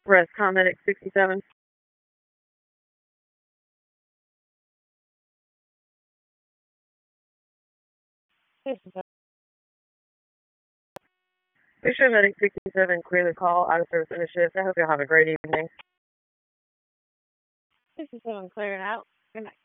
Rest Medic 67. Fisher Medic 67, clearly call out of service in the shift. I hope you'll have a great evening. 67, clearing out. Good night.